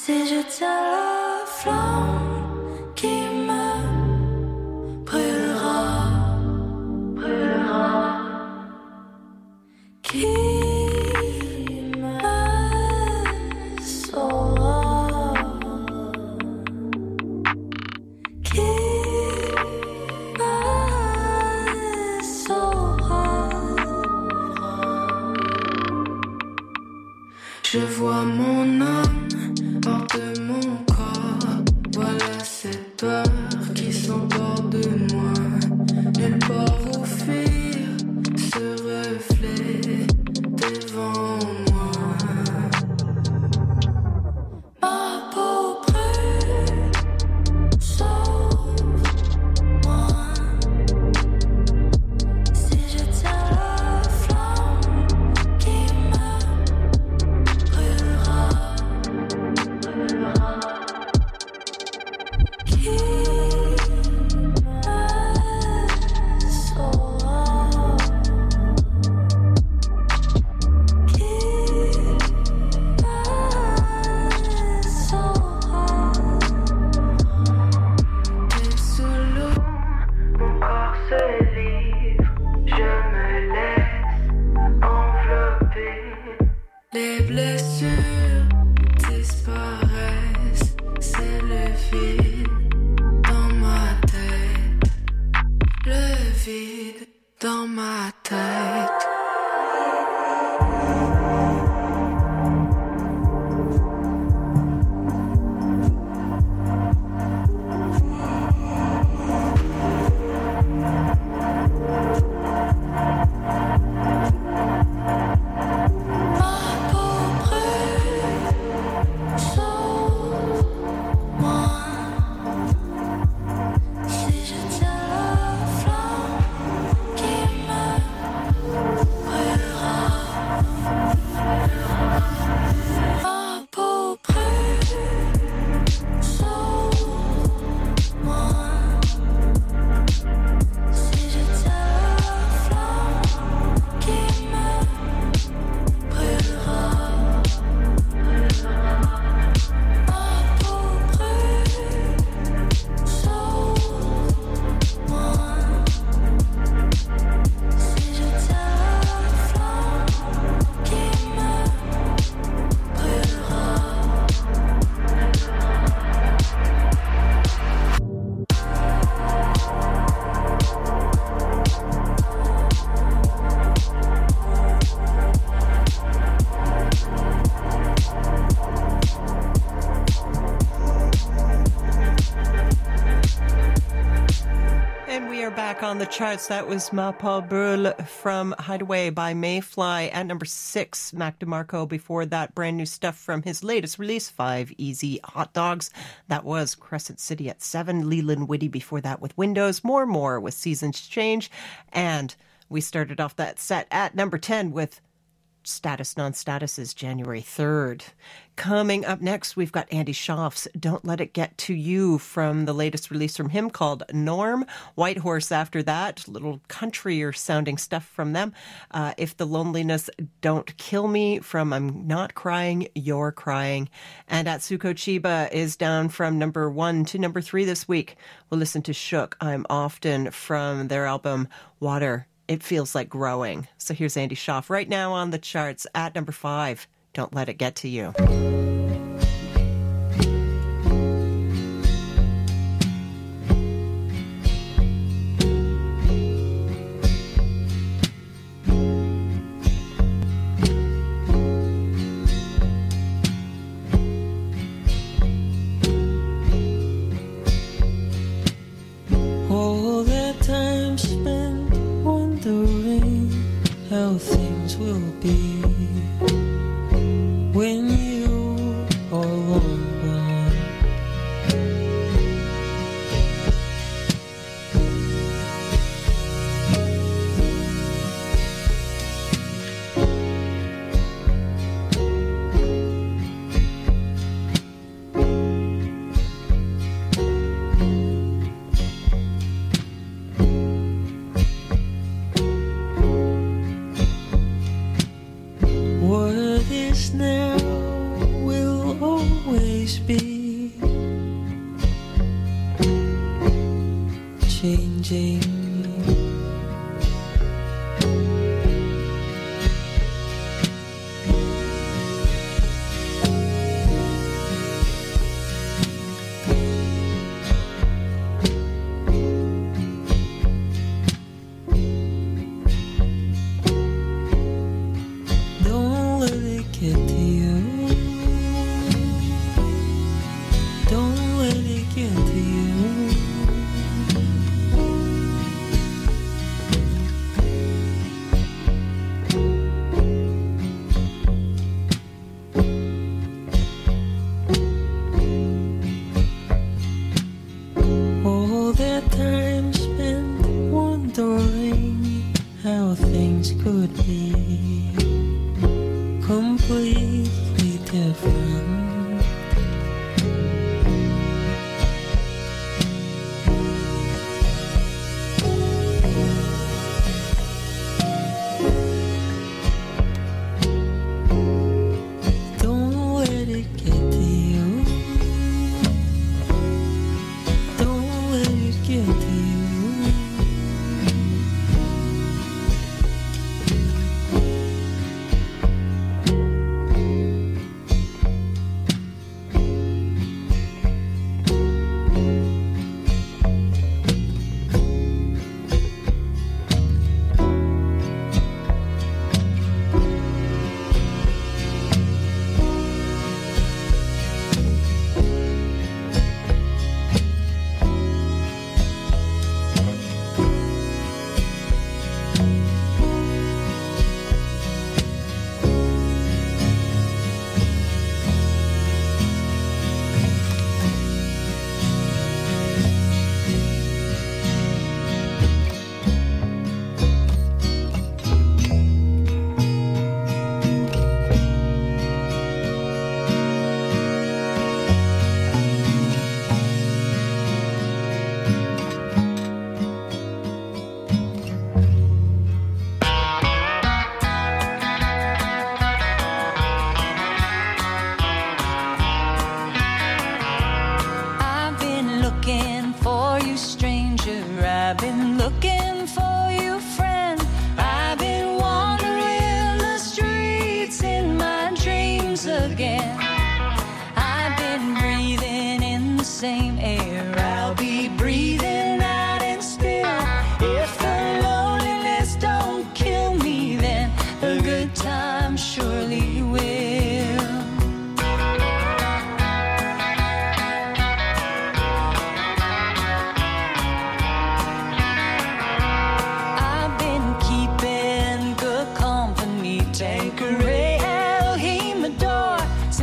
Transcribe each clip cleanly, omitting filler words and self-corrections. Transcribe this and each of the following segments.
Si je tiens la flamme qui me brûlera, qui me sauvera, qui me sauvera. Je vois mon âme hors de mon corps, voilà cette peur qui s'empare de moi. Nulle part où fuir ce reflet devant moi. Ma peau brûle, sauve-moi. Si je tiens la flamme qui me brûlera, qui me sauvera, qui me sauvera. Tête sous l'eau, mon corps se livre, je me laisse envelopper. Les blessures disparaissent, c'est le vide dans ma tête, le vide dans ma tête. Ma peau brûle, sauve-moi. Si je tiens la flamme qui me brûlera, ma peau brûle, sauve-moi. Si je tiens la flamme qui me brûlera, ma peau brûle, sauve-moi. Si je tiens la flamme qui me brûlera. And we are back on the charts. That was Ma Peau Brûle from Hideaway by Mayfly at number 6. Mac DeMarco before that, brand new stuff from his latest release, 5 Easy Hot Dogs. That was Crescent City at 7. Leland Whitty before that with Windows. More with Seasons Change. And we started off that set at number 10 with Status Non-Status's January 3rd. Coming up next, we've got Andy Schaaf's Don't Let It Get to You from the latest release from him called Norm. White Horse after that, little countryer sounding stuff from them. If the Loneliness Don't Kill Me from I'm Not Crying, You're Crying. And Atsuko Chiba is down from number 1 to number 3 this week. We'll listen to Shook, I'm Often from their album Water. It Feels Like Growing. So here's Andy Schaaf right now on the charts at number 5. Don't Let It Get to You. All that time spent wondering how things will be when you always be changing. Don't let it get to you. Don't let it get to you. All that time spent wondering how things could be completely different. Don't let it get to you. Don't let it get to you. I've been looking for you, stranger. I've been looking for you, friend. I've been wandering the streets in my dreams again. I've been breathing in the same air. I'll be breathing out and still. If the loneliness don't kill me, then the good times surely will. I've been keeping good company. Tanqueray, El Jimador,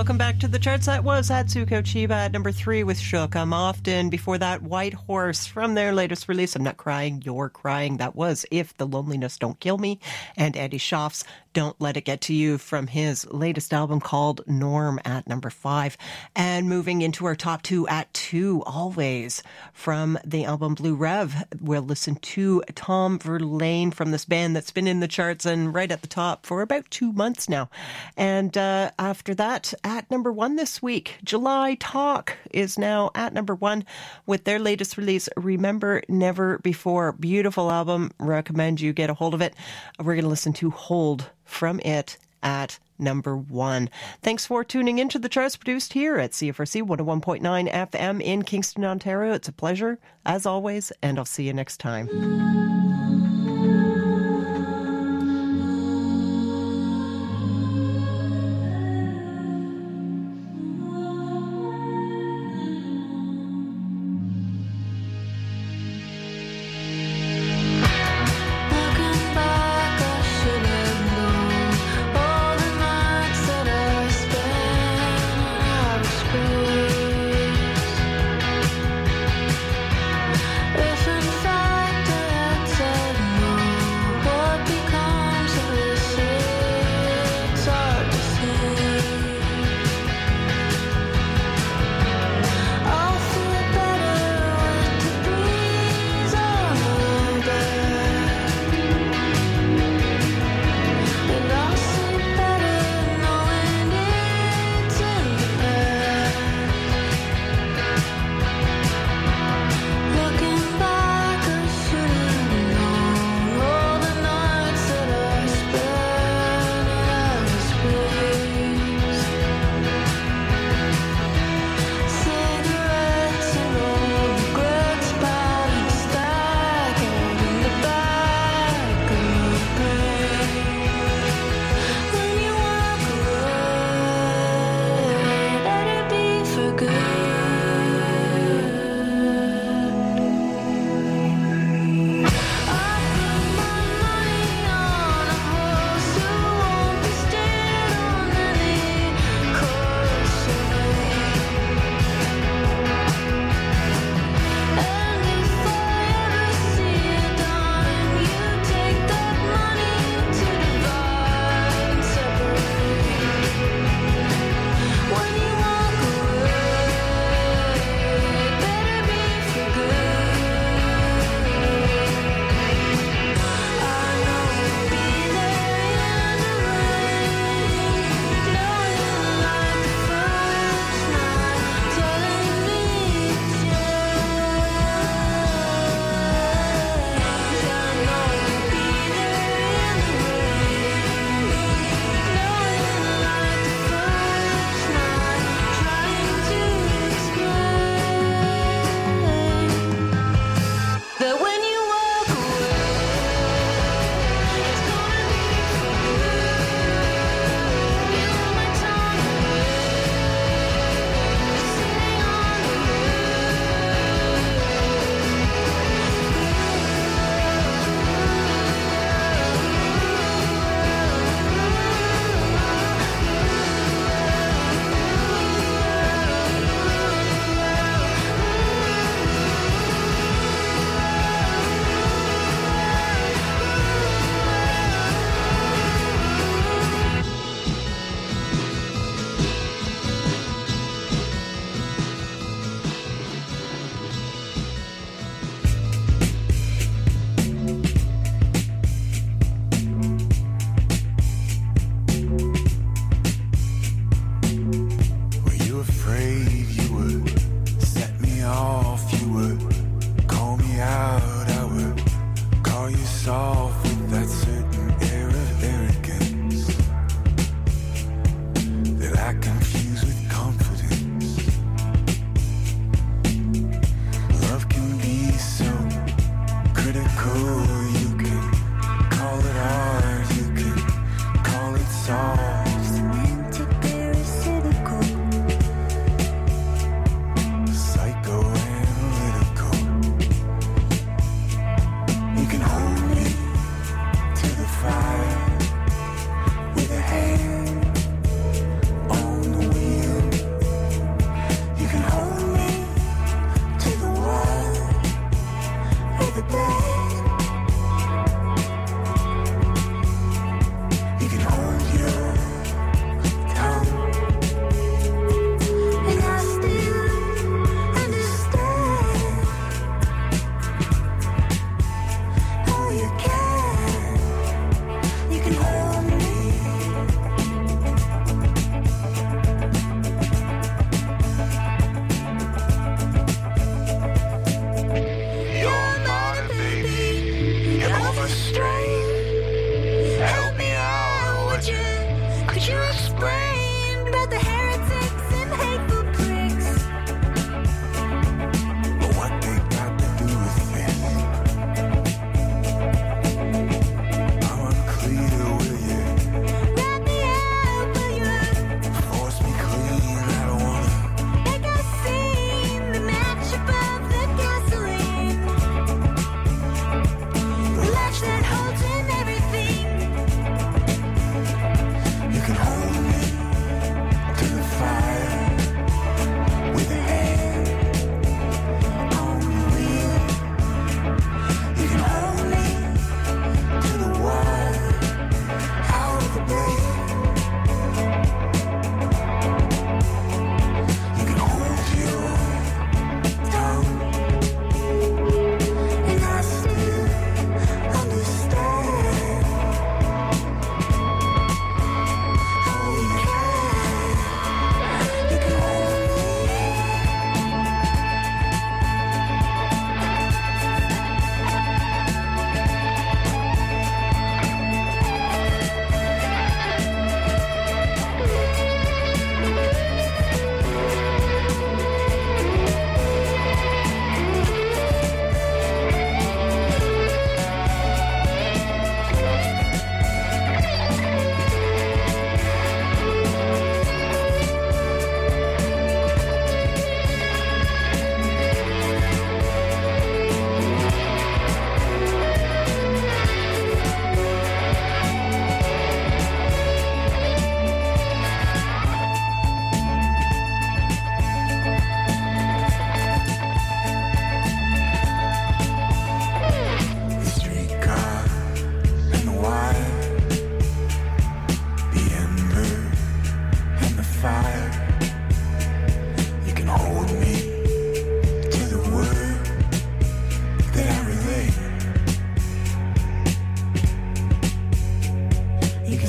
Welcome back to the charts. That was Atsuko Chiba at number 3 with Shook I'm Often. Before that, White Horse from their latest release, I'm Not Crying, You're Crying. That was If the Loneliness Don't Kill Me. And Eddie Schaaf's Don't Let It Get to You from his latest album called Norm at number 5. And moving into our top 2 at 2, always from the album Blue Rev, we'll listen to Tom Verlaine from this band that's been in the charts and right at the top for about 2 months now. And after that, at number 1 this week, July Talk is now at number 1 with their latest release, Remember Never Before. Beautiful album. Recommend you get a hold of it. We're going to listen to Hold from it at number 1. Thanks for tuning into the charts produced here at CFRC 101.9 FM in Kingston, Ontario. It's a pleasure, as always, and I'll see you next time. If in fact I had said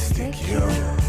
stick you.